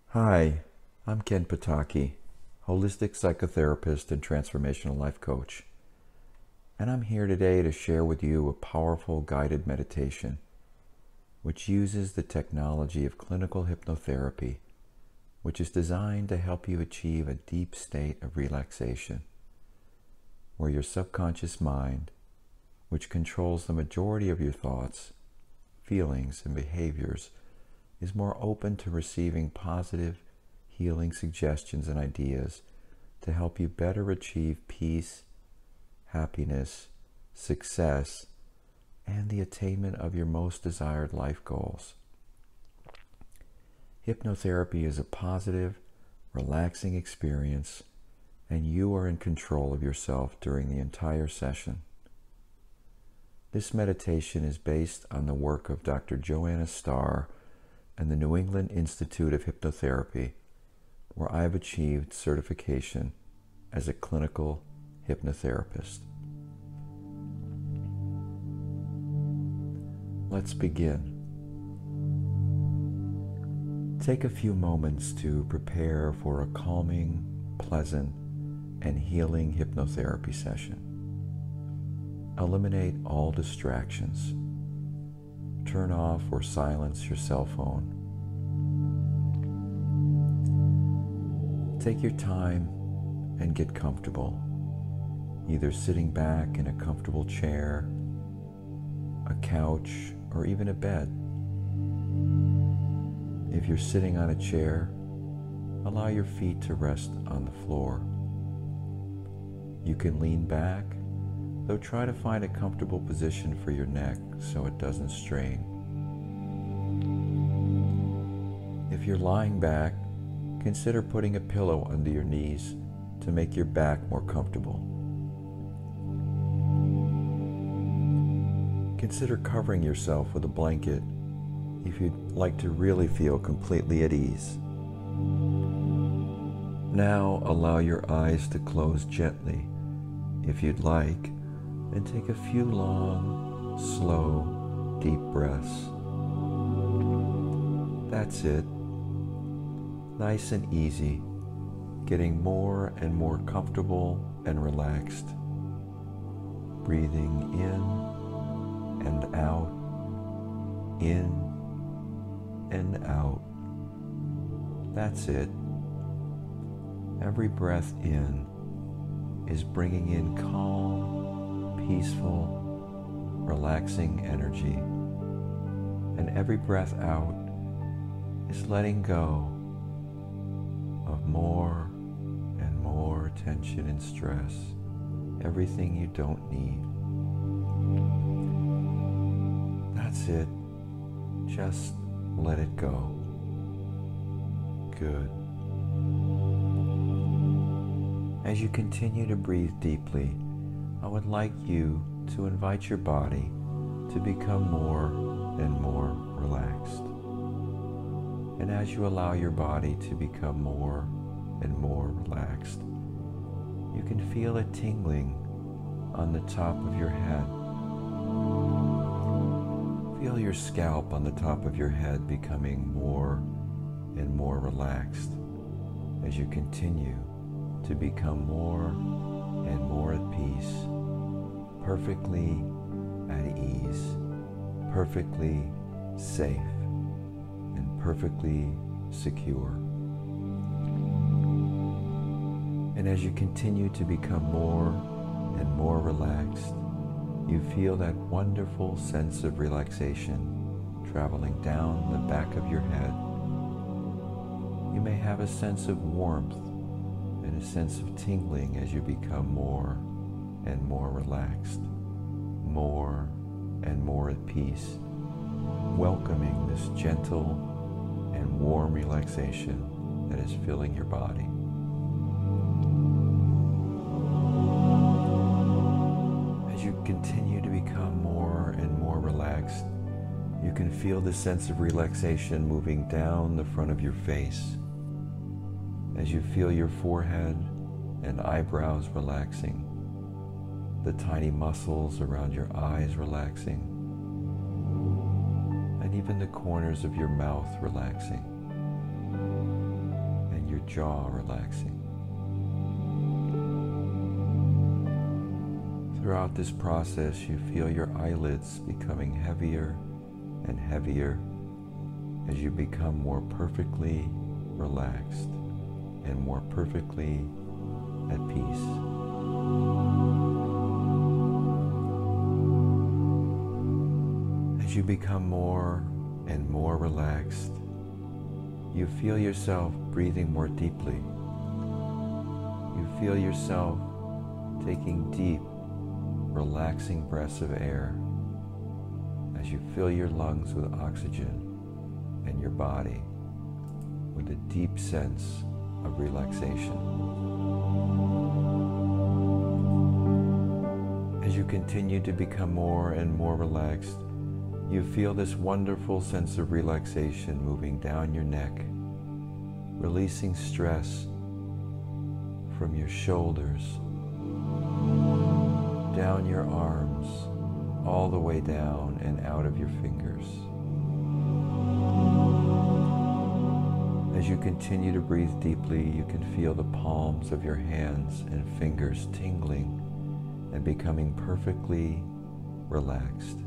Hi, I'm Ken Pataki, holistic psychotherapist and transformational life coach. And I'm here today to share with you a powerful guided meditation which uses the technology of clinical hypnotherapy, which is designed to help you achieve a deep state of relaxation, where your subconscious mind, which controls the majority of your thoughts, feelings, and behaviors, is more open to receiving positive, healing suggestions and ideas to help you better achieve peace, happiness, success, and the attainment of your most desired life goals. Hypnotherapy is a positive, relaxing experience, and you are in control of yourself during the entire session. This meditation is based on the work of Dr. Joanna Starr and the New England Institute of Hypnotherapy, where I have achieved certification as a clinical hypnotherapist. Let's begin. Take a few moments to prepare for a calming, pleasant, and healing hypnotherapy session. Eliminate all distractions. Turn off or silence your cell phone. Take your time and get comfortable, either sitting back in a comfortable chair, a couch, or even a bed. If you're sitting on a chair, allow your feet to rest on the floor. You can lean back, though try to find a comfortable position for your neck so it doesn't strain. If you're lying back, consider putting a pillow under your knees to make your back more comfortable. Consider covering yourself with a blanket if you'd like to really feel completely at ease. Now allow your eyes to close gently if you'd like, and take a few long, slow, deep breaths. That's it. Nice and easy, getting more and more comfortable and relaxed. Breathing in and out, in and out. That's it. Every breath in is bringing in calm, peaceful, relaxing energy. And every breath out is letting go of more and more tension and stress, everything you don't need. That's it. Just let it go. Good. As you continue to breathe deeply, I would like you to invite your body to become more and more relaxed. And as you allow your body to become more and more relaxed, you can feel a tingling on the top of your head. Feel your scalp on the top of your head becoming more and more relaxed as you continue to become more and more at peace, perfectly at ease, perfectly safe, and perfectly secure. And as you continue to become more and more relaxed, you feel that wonderful sense of relaxation traveling down the back of your head. You may have a sense of warmth and a sense of tingling as you become more and more relaxed, more and more at peace, welcoming this gentle and warm relaxation that is filling your body. As you continue to become more and more relaxed, you can feel the sense of relaxation moving down the front of your face. As you feel your forehead and eyebrows relaxing, the tiny muscles around your eyes relaxing, and even the corners of your mouth relaxing. jaw relaxing. Throughout this process, you feel your eyelids becoming heavier and heavier as you become more perfectly relaxed and more perfectly at peace. As you become more and more relaxed, you feel yourself breathing more deeply. You feel yourself taking deep, relaxing breaths of air as you fill your lungs with oxygen and your body with a deep sense of relaxation. As you continue to become more and more relaxed, you feel this wonderful sense of relaxation moving down your neck, releasing stress from your shoulders, down your arms, all the way down and out of your fingers. As you continue to breathe deeply, you can feel the palms of your hands and fingers tingling and becoming perfectly relaxed.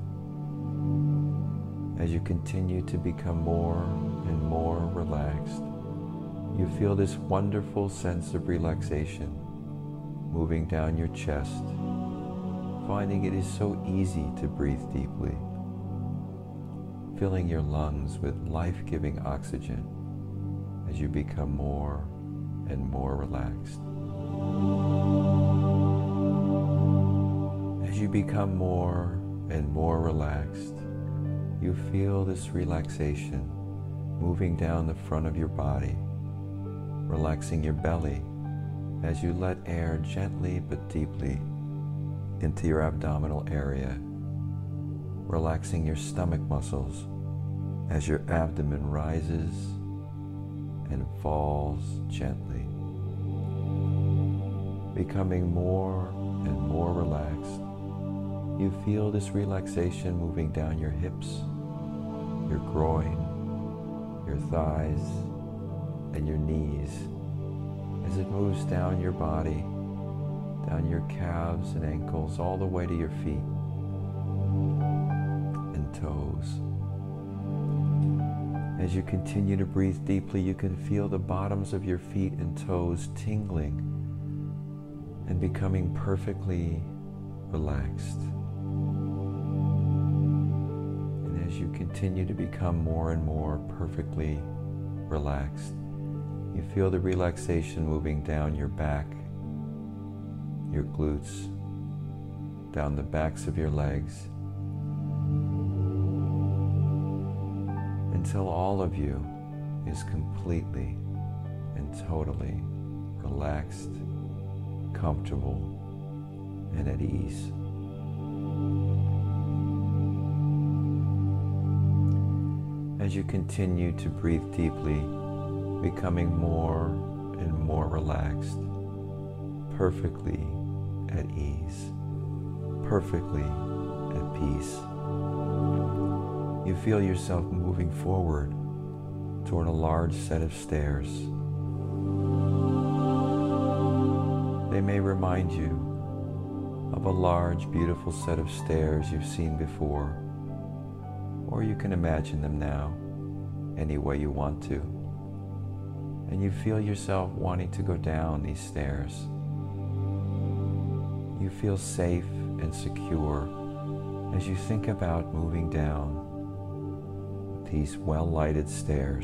As you continue to become more and more relaxed, you feel this wonderful sense of relaxation moving down your chest, finding it is so easy to breathe deeply, filling your lungs with life-giving oxygen as you become more and more relaxed. As you become more and more relaxed, you feel this relaxation moving down the front of your body, relaxing your belly as you let air gently but deeply into your abdominal area, relaxing your stomach muscles as your abdomen rises and falls gently, becoming more and more relaxed. You feel this relaxation moving down your hips, your groin, your thighs, and your knees as it moves down your body, down your calves and ankles, all the way to your feet and toes. As you continue to breathe deeply, you can feel the bottoms of your feet and toes tingling and becoming perfectly relaxed. And as you continue to become more and more perfectly relaxed, you feel the relaxation moving down your back, your glutes, down the backs of your legs, until all of you is completely and totally relaxed, comfortable, and at ease. As you continue to breathe deeply, becoming more and more relaxed, perfectly at ease, perfectly at peace, you feel yourself moving forward toward a large set of stairs. They may remind you of a large, beautiful set of stairs you've seen before, or you can imagine them now any way you want to. And you feel yourself wanting to go down these stairs. You feel safe and secure as you think about moving down these well-lighted stairs.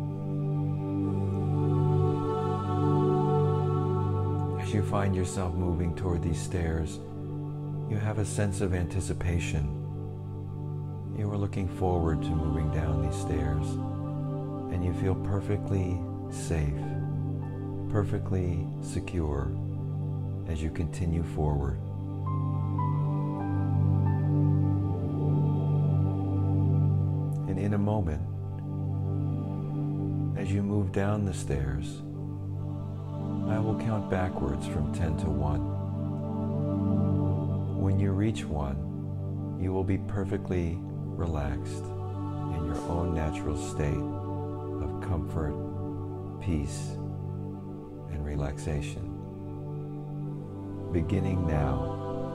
As you find yourself moving toward these stairs, you have a sense of anticipation. You are looking forward to moving down these stairs, and you feel perfectly safe, perfectly secure as you continue forward. And in a moment, as you move down the stairs, I will count backwards from 10 to 1. When you reach 1, you will be perfectly relaxed in your own natural state of comfort, peace, and relaxation. Beginning now.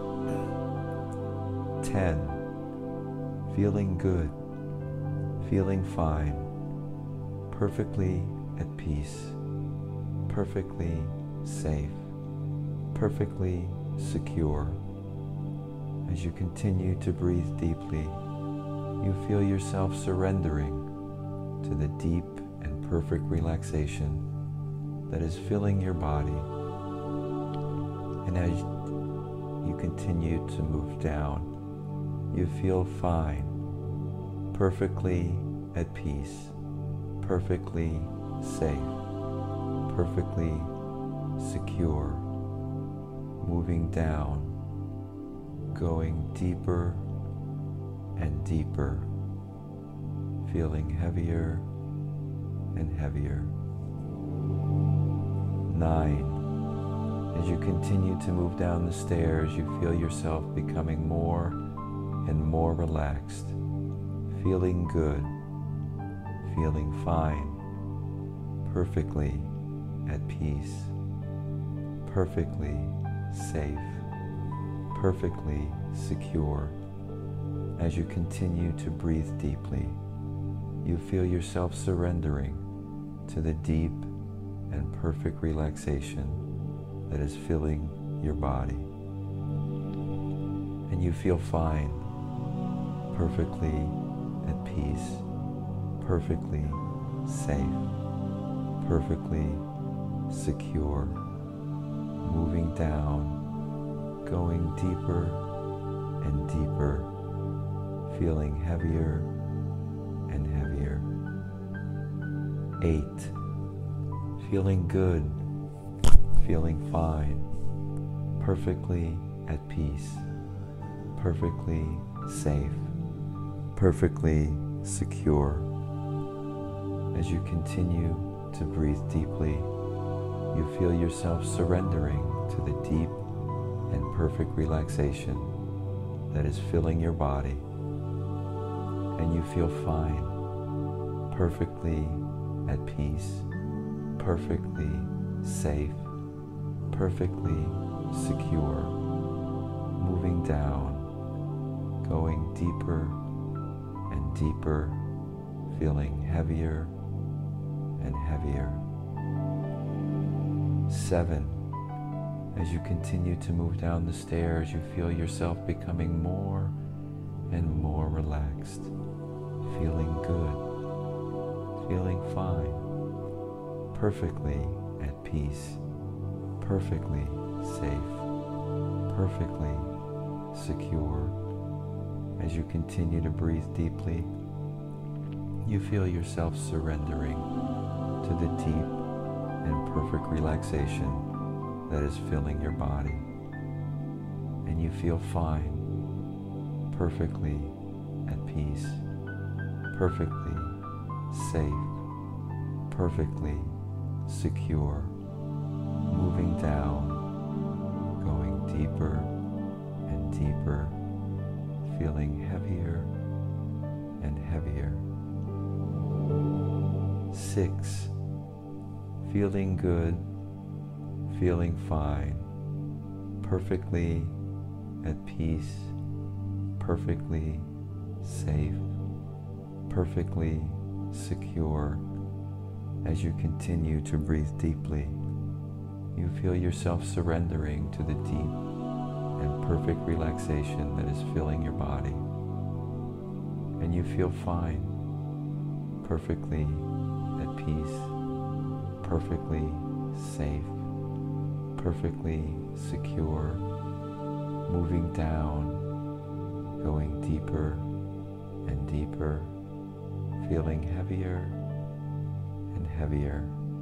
10. Feeling good, feeling fine, perfectly at peace, perfectly safe, perfectly secure. As you continue to breathe deeply, you feel yourself surrendering to the deep and perfect relaxation that is filling your body. And as you continue to move down, you feel fine, perfectly at peace, perfectly safe, perfectly secure, moving down, going deeper and deeper, feeling heavier and heavier. 9. As you continue to move down the stairs, you feel yourself becoming more and more relaxed, feeling good, feeling fine, perfectly at peace, perfectly safe, perfectly secure. As you continue to breathe deeply, you feel yourself surrendering to the deep and perfect relaxation that is filling your body. And you feel fine, perfectly at peace, perfectly safe, perfectly secure, moving down, going deeper and deeper, feeling heavier and heavier. 8. Feeling good, feeling fine, perfectly at peace, perfectly safe, perfectly secure. As you continue to breathe deeply, you feel yourself surrendering to the deep and perfect relaxation that is filling your body. And you feel fine, perfectly at peace, perfectly safe, perfectly secure, moving down, going deeper and deeper, feeling heavier and heavier. 7. As you continue to move down the stairs, you feel yourself becoming more and more relaxed, feeling good, feeling fine, perfectly at peace, perfectly safe, perfectly secure. As you continue to breathe deeply, you feel yourself surrendering to the deep and perfect relaxation that is filling your body. And you feel fine, perfectly at peace, perfectly safe, perfectly secure, moving down, going deeper and deeper, feeling heavier and heavier. 6. Feeling good, feeling fine, perfectly at peace, perfectly safe, perfectly secure. As you continue to breathe deeply, you feel yourself surrendering to the deep and perfect relaxation that is filling your body. And you feel fine, perfectly at peace, perfectly safe, perfectly secure, moving down, going deeper and deeper, feeling heavier and heavier.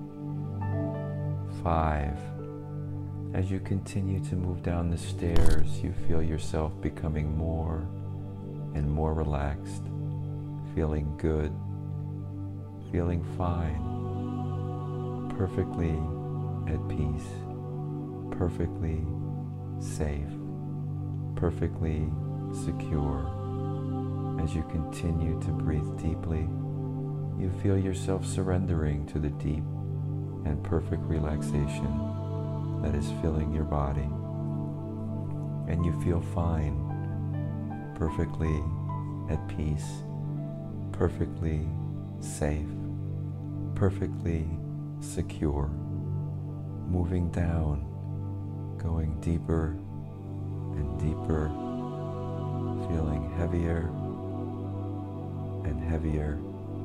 5. As you continue to move down the stairs, you feel yourself becoming more and more relaxed, feeling good, feeling fine, perfectly at peace, perfectly safe, perfectly secure. As you continue to breathe deeply, you feel yourself surrendering to the deep and perfect relaxation that is filling your body. And you feel fine, perfectly at peace, perfectly safe, perfectly secure, moving down, going deeper and deeper, feeling heavier and heavier.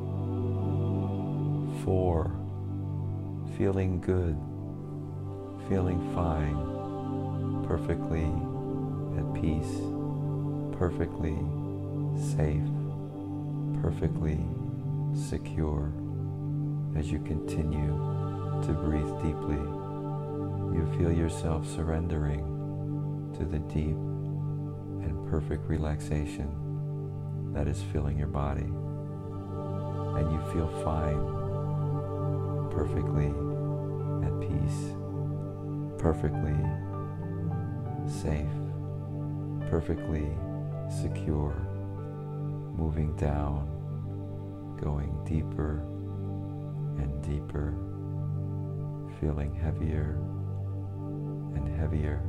4, feeling good, feeling fine, perfectly at peace, perfectly safe, perfectly secure. As you continue to breathe deeply, you feel yourself surrendering to the deep and perfect relaxation that is filling your body. And you feel fine, perfectly at peace, perfectly safe, perfectly secure, moving down, going deeper and deeper, feeling heavier and heavier.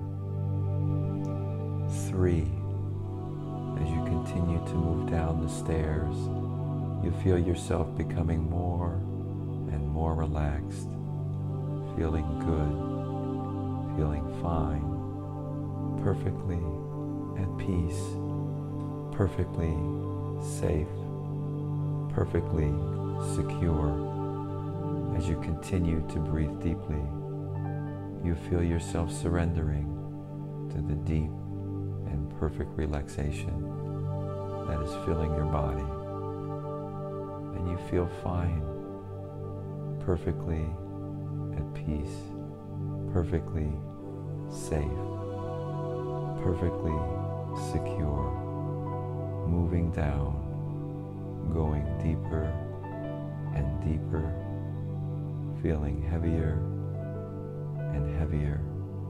3, as you continue to move down the stairs, you feel yourself becoming more and more relaxed, feeling good, feeling fine, perfectly at peace, perfectly safe, perfectly secure. As you continue to breathe deeply, you feel yourself surrendering to the deep and perfect relaxation that is filling your body. And you feel fine, perfectly at peace, perfectly safe, perfectly secure, moving down, going deeper and deeper, feeling heavier and heavier.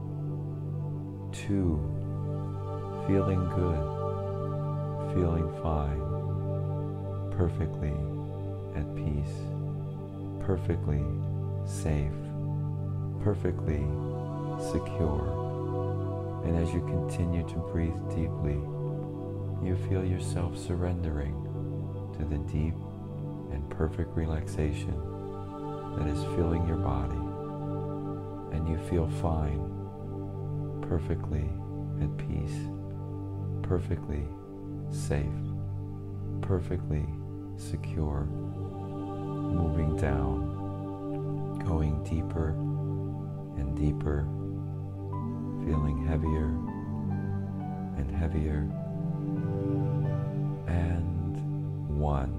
2, feeling good, feeling fine, perfectly at peace, perfectly safe, perfectly secure. And as you continue to breathe deeply, you feel yourself surrendering to the deep and perfect relaxation that is filling your body. And you feel fine, perfectly at peace, perfectly safe, perfectly secure, moving down, going deeper and deeper, feeling heavier and heavier. And 1.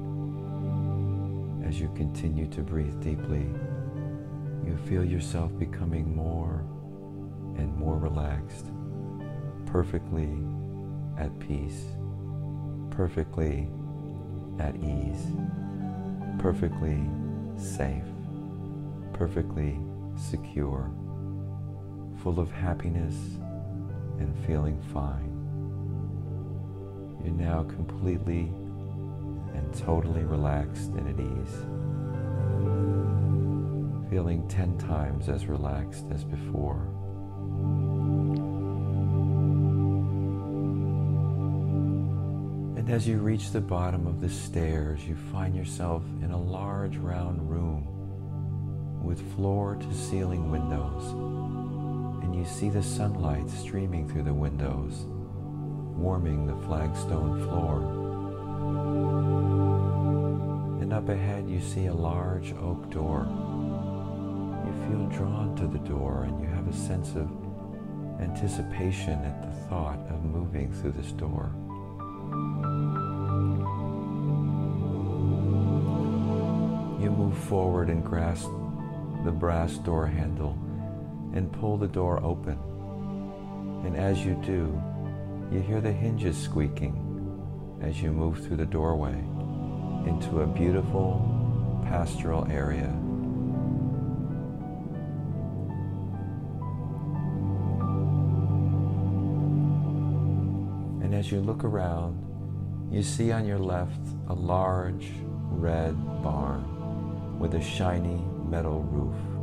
As you continue to breathe deeply, you feel yourself becoming more and more relaxed, perfectly at peace, perfectly at ease, perfectly safe, perfectly secure, full of happiness and feeling fine. You're now completely and totally relaxed and at ease, feeling 10 times as relaxed as before. And as you reach the bottom of the stairs, you find yourself in a large round room with floor-to-ceiling windows, and you see the sunlight streaming through the windows, warming the flagstone floor. And up ahead you see a large oak door. You feel drawn to the door, and you have a sense of anticipation at the thought of moving through this door. You move forward and grasp the brass door handle and pull the door open. And as you do, you hear the hinges squeaking as you move through the doorway into a beautiful pastoral area. And as you look around, you see on your left a large red barn with a shiny metal roof.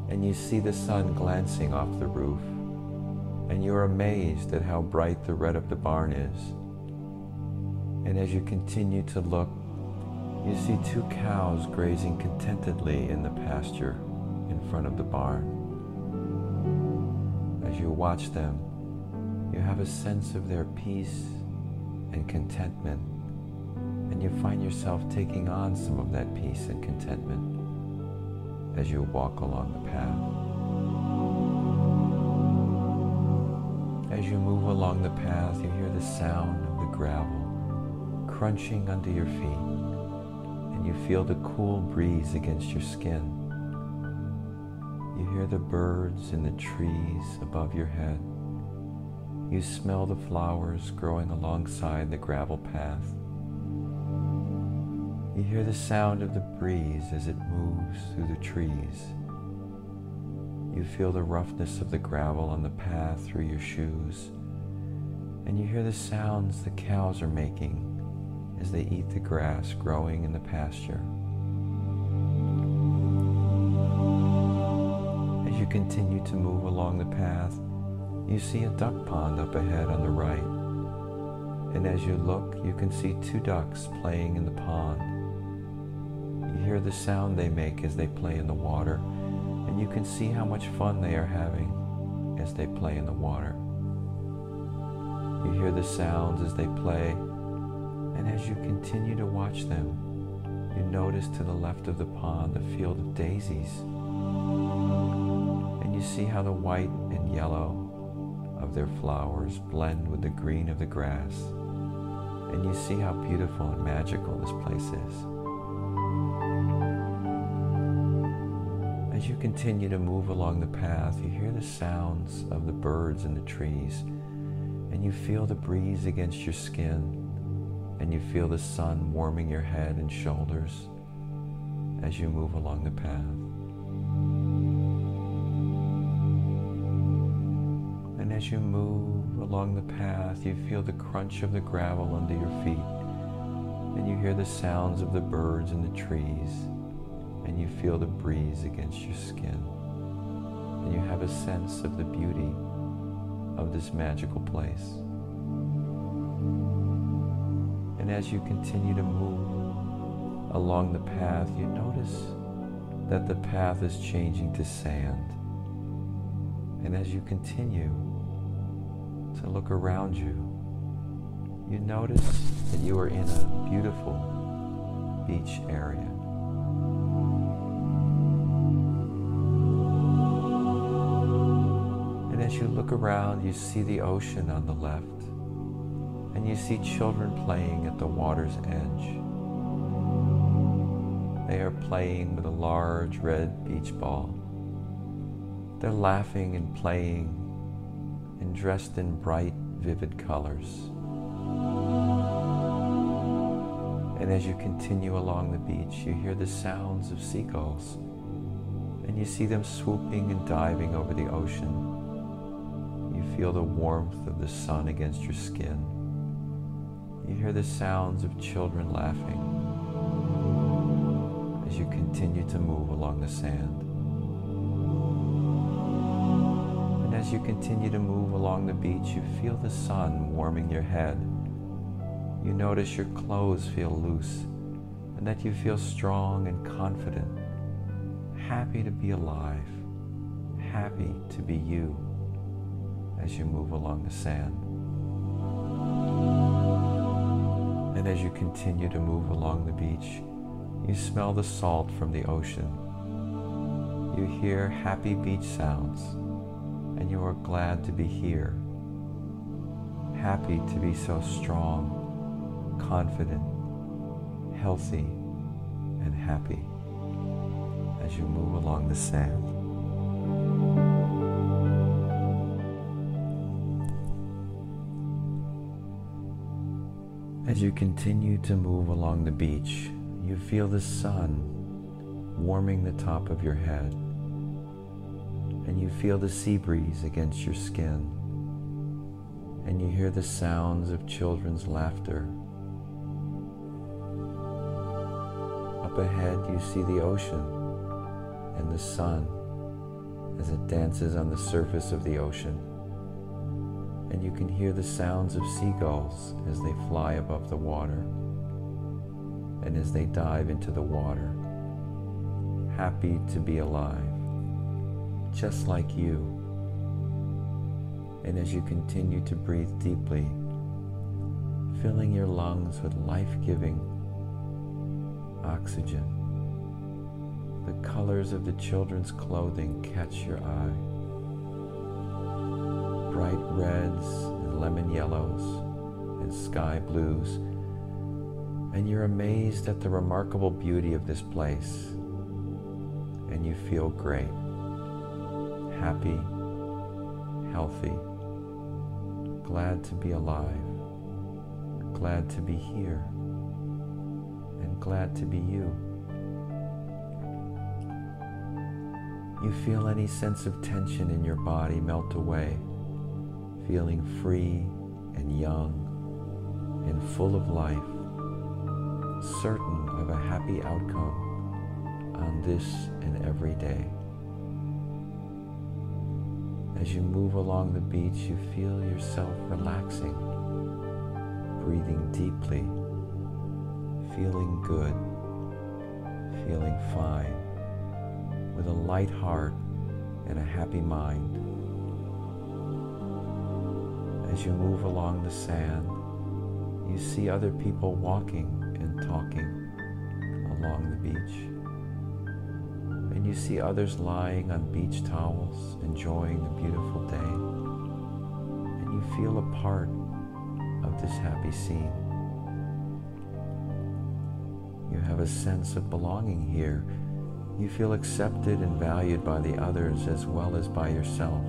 and you see the sun glancing off the roof, and you're amazed at how bright the red of the barn is. And as you continue to look, you see two cows grazing contentedly in the pasture in front of the barn. As you watch them, you have a sense of their peace and contentment, and you find yourself taking on some of that peace and contentment as you walk along the path. As you move along the path, you hear the sound of the gravel crunching under your feet, and you feel the cool breeze against your skin. You hear the birds in the trees above your head. You smell the flowers growing alongside the gravel path. You hear the sound of the breeze as it moves through the trees. You feel the roughness of the gravel on the path through your shoes, and you hear the sounds the cows are making as they eat the grass growing in the pasture. As you continue to move along the path, you see a duck pond up ahead on the right. And as you look, you can see two ducks playing in the pond. You hear the sound they make as they play in the water, and you can see how much fun they are having as they play in the water. You hear the sounds as they play, and as you continue to watch them, you notice to the left of the pond a field of daisies. And you see how the white and yellow of their flowers blend with the green of the grass. And you see how beautiful and magical this place is. As you continue to move along the path, you hear the sounds of the birds in the trees, and you feel the breeze against your skin, and you feel the sun warming your head and shoulders as you move along the path. And as you move along the path, you feel the crunch of the gravel under your feet, and you hear the sounds of the birds in the trees, and you feel the breeze against your skin, and you have a sense of the beauty of this magical place. And as you continue to move along the path, you notice that the path is changing to sand. And as you continue to look around you, you notice that you are in a beautiful beach area. And as you look around, you see the ocean on the left, and you see children playing at the water's edge. They are playing with a large red beach ball. They're laughing and playing and dressed in bright, vivid colors. And as you continue along the beach, you hear the sounds of seagulls, and you see them swooping and diving over the ocean. You feel the warmth of the sun against your skin. You hear the sounds of children laughing as you continue to move along the sand. And as you continue to move along the beach, you feel the sun warming your head. You notice your clothes feel loose, and that you feel strong and confident, happy to be alive, happy to be you as you move along the sand. And as you continue to move along the beach, you smell the salt from the ocean. You hear happy beach sounds, and you are glad to be here, happy to be so strong, confident, healthy, and happy as you move along the sand. As you continue to move along the beach, you feel the sun warming the top of your head, and you feel the sea breeze against your skin, and you hear the sounds of children's laughter. Up ahead, you see the ocean and the sun as it dances on the surface of the ocean. And you can hear the sounds of seagulls as they fly above the water and as they dive into the water, happy to be alive, just like you. And as you continue to breathe deeply, filling your lungs with life-giving oxygen, the colors of the children's clothing catch your eye. Bright reds and lemon yellows and sky blues, and you're amazed at the remarkable beauty of this place, and you feel great, happy, healthy, glad to be alive, glad to be here, and glad to be you. You feel any sense of tension in your body melt away, feeling free and young and full of life, certain of a happy outcome on this and every day. As you move along the beach, you feel yourself relaxing, breathing deeply, feeling good, feeling fine, with a light heart and a happy mind. As you move along the sand, you see other people walking and talking along the beach. And you see others lying on beach towels, enjoying the beautiful day. And you feel a part of this happy scene. You have a sense of belonging here. You feel accepted and valued by the others as well as by yourself.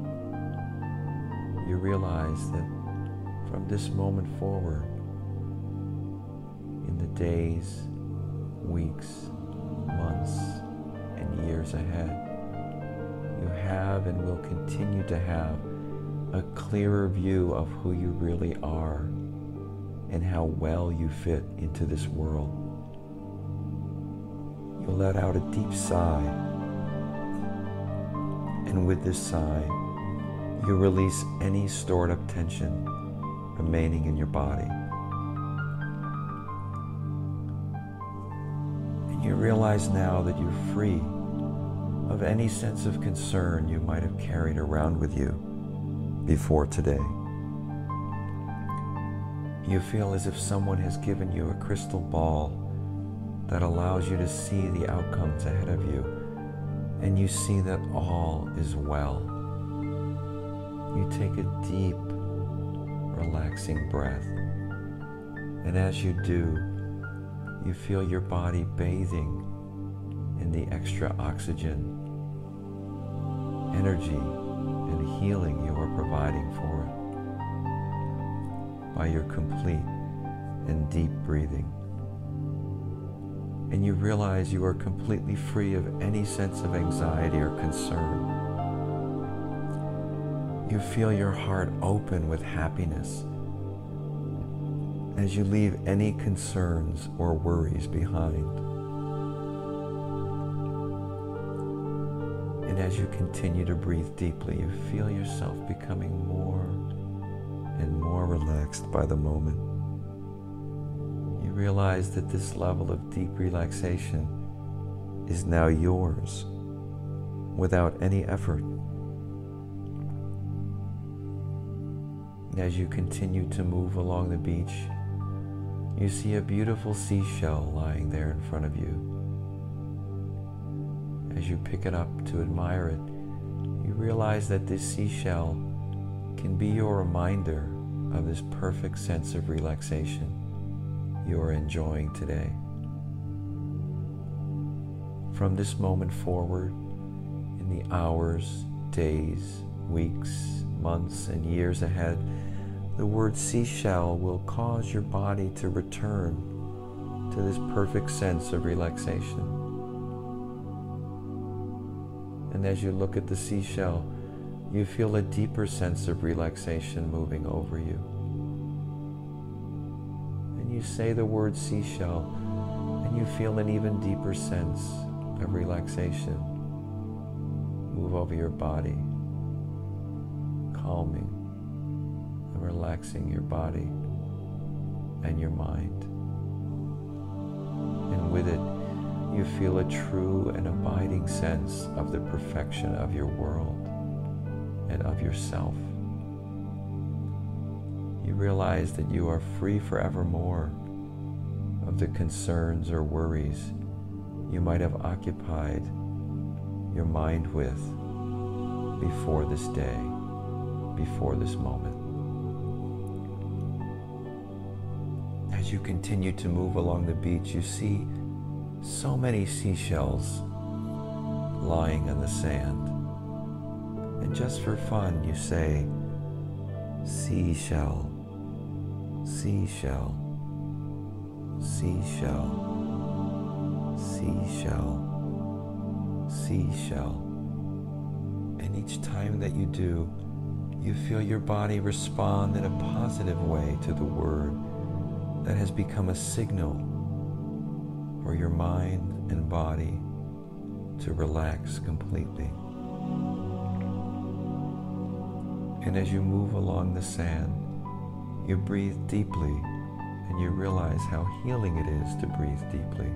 You realize that from this moment forward, in the days, weeks, months, and years ahead, you have and will continue to have a clearer view of who you really are and how well you fit into this world. You let out a deep sigh, and with this sigh, you release any stored up tension remaining in your body. And you realize now that you're free of any sense of concern you might have carried around with you before today. You feel as if someone has given you a crystal ball that allows you to see the outcomes ahead of you, and you see that all is well. You take a deep, relaxing breath, and as you do, you feel your body bathing in the extra oxygen, energy, and healing you are providing for it by your complete and deep breathing. And you realize you are completely free of any sense of anxiety or concern. You feel your heart open with happiness as you leave any concerns or worries behind. And as you continue to breathe deeply, you feel yourself becoming more and more relaxed by the moment. You realize that this level of deep relaxation is now yours without any effort. As you continue to move along the beach, you see a beautiful seashell lying there in front of you. As you pick it up to admire it, you realize that this seashell can be your reminder of this perfect sense of relaxation you are enjoying today. From this moment forward, in the hours, days, weeks, months, and years ahead, the word seashell will cause your body to return to this perfect sense of relaxation. And as you look at the seashell, you feel a deeper sense of relaxation moving over you. And you say the word seashell, and you feel an even deeper sense of relaxation move over your body, calming and relaxing your body and your mind. And with it, you feel a true and abiding sense of the perfection of your world and of yourself. You realize that you are free forevermore of the concerns or worries you might have occupied your mind with before this day, before this moment. As you continue to move along the beach, you see so many seashells lying on the sand. And just for fun, you say, seashell, seashell, seashell, seashell, seashell. And each time that you do, you feel your body respond in a positive way to the word that has become a signal for your mind and body to relax completely. And as you move along the sand, you breathe deeply, and you realize how healing it is to breathe deeply.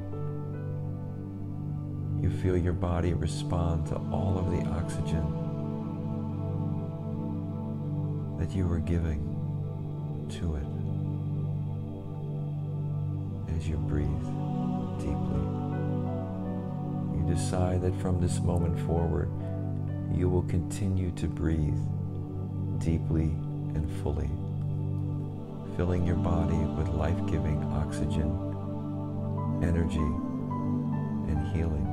You feel your body respond to all of the oxygen that you are giving to it as you breathe deeply. You decide that from this moment forward, you will continue to breathe deeply and fully, filling your body with life-giving oxygen, energy, and healing.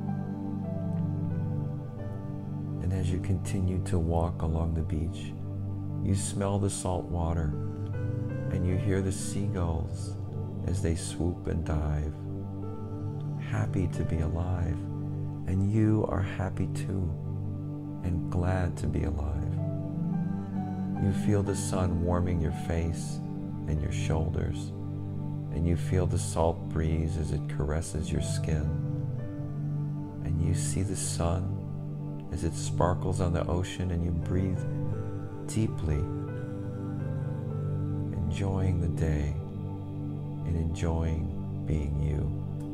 And as you continue to walk along the beach, you smell the salt water, and you hear the seagulls as they swoop and dive, happy to be alive, and you are happy too, and glad to be alive. You feel the sun warming your face and your shoulders, and you feel the salt breeze as it caresses your skin, and you see the sun as it sparkles on the ocean, and you breathe deeply, enjoying the day and enjoying being you.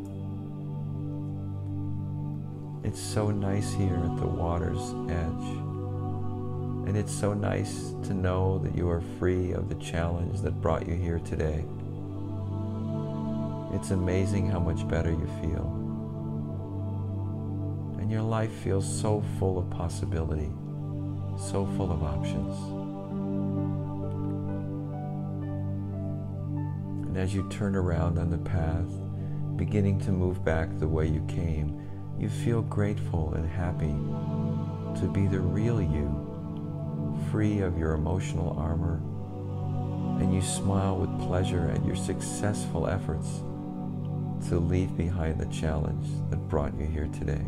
It's so nice here at the water's edge. And it's so nice to know that you are free of the challenge that brought you here today. It's amazing how much better you feel. And your life feels so full of possibility, so full of options. And as you turn around on the path, beginning to move back the way you came, you feel grateful and happy to be the real you, free of your emotional armor, and you smile with pleasure at your successful efforts to leave behind the challenge that brought you here today.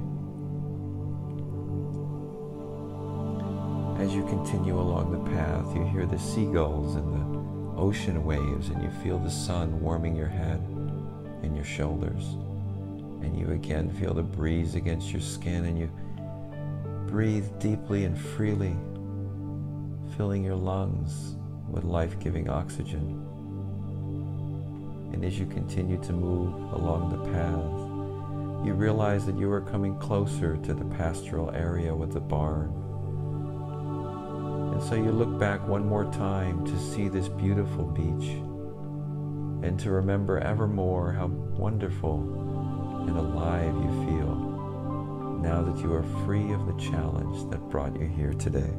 As you continue along the path, you hear the seagulls and the ocean waves, and you feel the sun warming your head and your shoulders, and you again feel the breeze against your skin, and you breathe deeply and freely, filling your lungs with life-giving oxygen. And as you continue to move along the path, you realize that you are coming closer to the pastoral area with the barn. And so you look back one more time to see this beautiful beach and to remember evermore how wonderful and alive you feel now that you are free of the challenge that brought you here today.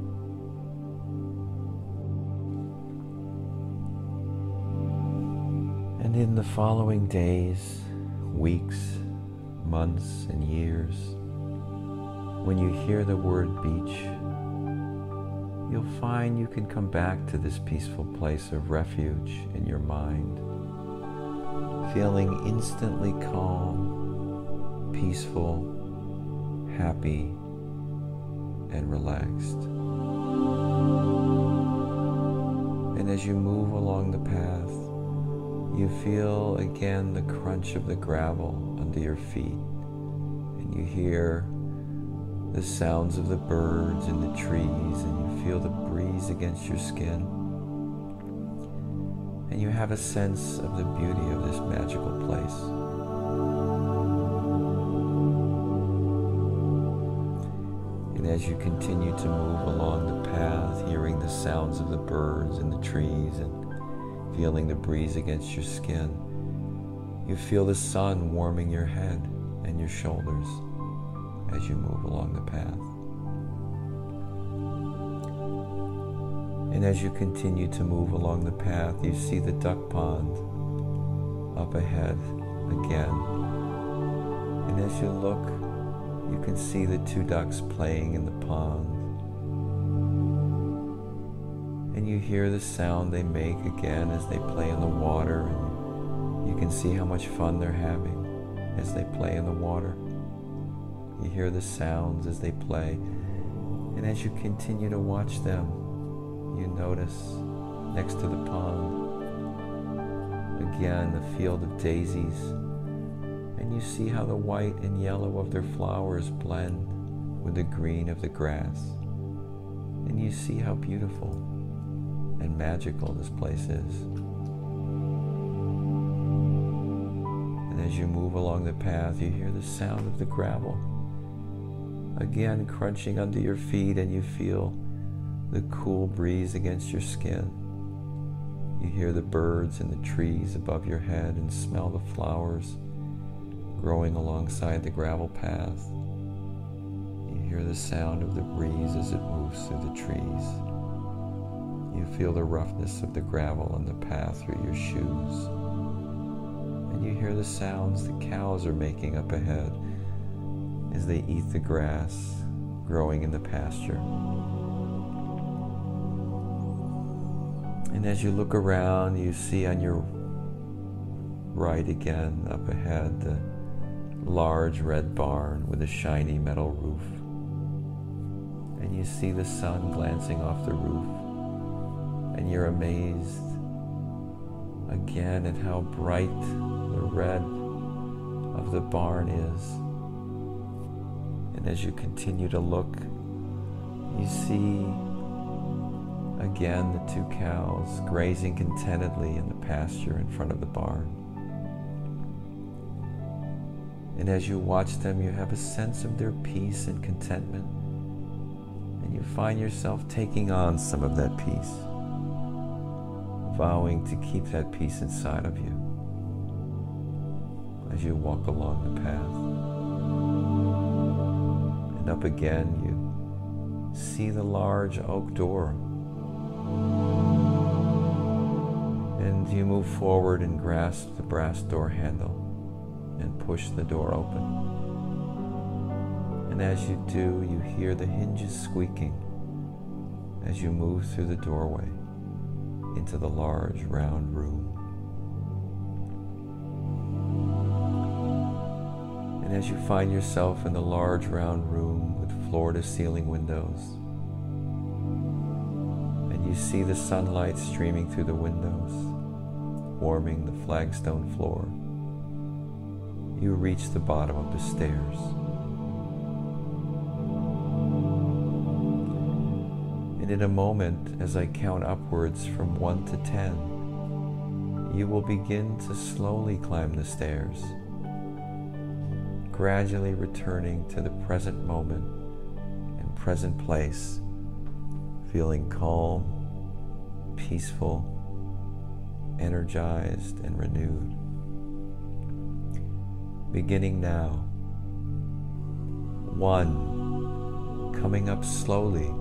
And in the following days, weeks, months, and years, when you hear the word beach, you'll find you can come back to this peaceful place of refuge in your mind, feeling instantly calm, peaceful, happy, and relaxed. And as you move along the path, you feel again the crunch of the gravel under your feet, and you hear the sounds of the birds in the trees, and you feel the breeze against your skin. And you have a sense of the beauty of this magical place. And as you continue to move along the path, hearing the sounds of the birds in the trees and feeling the breeze against your skin, you feel the sun warming your head and your shoulders as you move along the path. And as you continue to move along the path, you see the duck pond up ahead again. And as you look, you can see the two ducks playing in the pond. And you hear the sound they make again as they play in the water. And you can see how much fun they're having as they play in the water. You hear the sounds as they play. And as you continue to watch them, you notice next to the pond, again, a field of daisies. And you see how the white and yellow of their flowers blend with the green of the grass. And you see how beautiful and magical this place is. And as you move along the path, you hear the sound of the gravel again crunching under your feet, and you feel the cool breeze against your skin. You hear the birds in the trees above your head and smell the flowers growing alongside the gravel path. You hear the sound of the breeze as it moves through the trees. You feel the roughness of the gravel on the path through your shoes. And you hear the sounds the cows are making up ahead as they eat the grass growing in the pasture. And as you look around, you see on your right again, up ahead, the large red barn with a shiny metal roof. And you see the sun glancing off the roof, and you're amazed again at how bright the red of the barn is. And as you continue to look, you see again the two cows grazing contentedly in the pasture in front of the barn. And as you watch them, you have a sense of their peace and contentment, and you find yourself taking on some of that peace, vowing to keep that peace inside of you as you walk along the path. And up again, you see the large oak door. And you move forward and grasp the brass door handle and push the door open. And as you do, you hear the hinges squeaking as you move through the doorway into the large round room. And as you find yourself in the large round room with floor-to-ceiling windows, and you see the sunlight streaming through the windows, warming the flagstone floor, you reach the bottom of the stairs. And in a moment, as I count upwards from 1 to 10, you will begin to slowly climb the stairs, gradually returning to the present moment and present place, feeling calm, peaceful, energized, and renewed. Beginning now. 1, coming up slowly.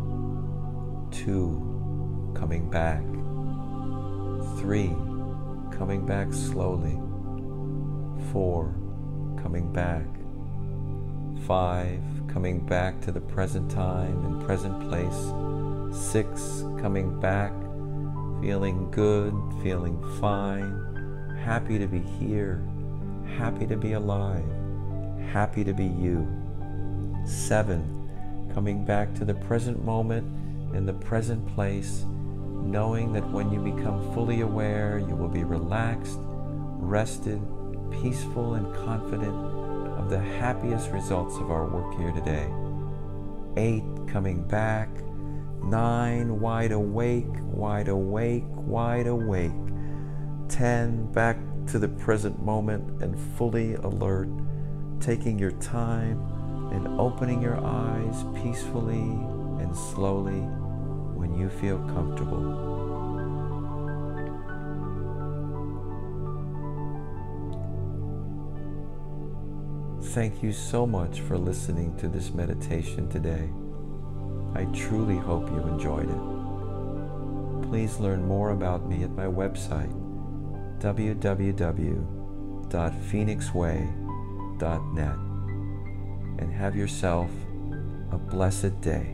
2, coming back. 3, coming back slowly. 4, coming back. 5, coming back to the present time and present place. 6, coming back, feeling good, feeling fine, happy to be here, happy to be alive, happy to be you. 7, coming back to the present moment in the present place, knowing that when you become fully aware, you will be relaxed, rested, peaceful, and confident of the happiest results of our work here today. 8, coming back. 9, wide awake, wide awake, wide awake. 10, back to the present moment and fully alert, taking your time and opening your eyes peacefully and slowly when you feel comfortable. Thank you so much for listening to this meditation today. I truly hope you enjoyed it. Please learn more about me at my website, www.phoenixway.net, and have yourself a blessed day.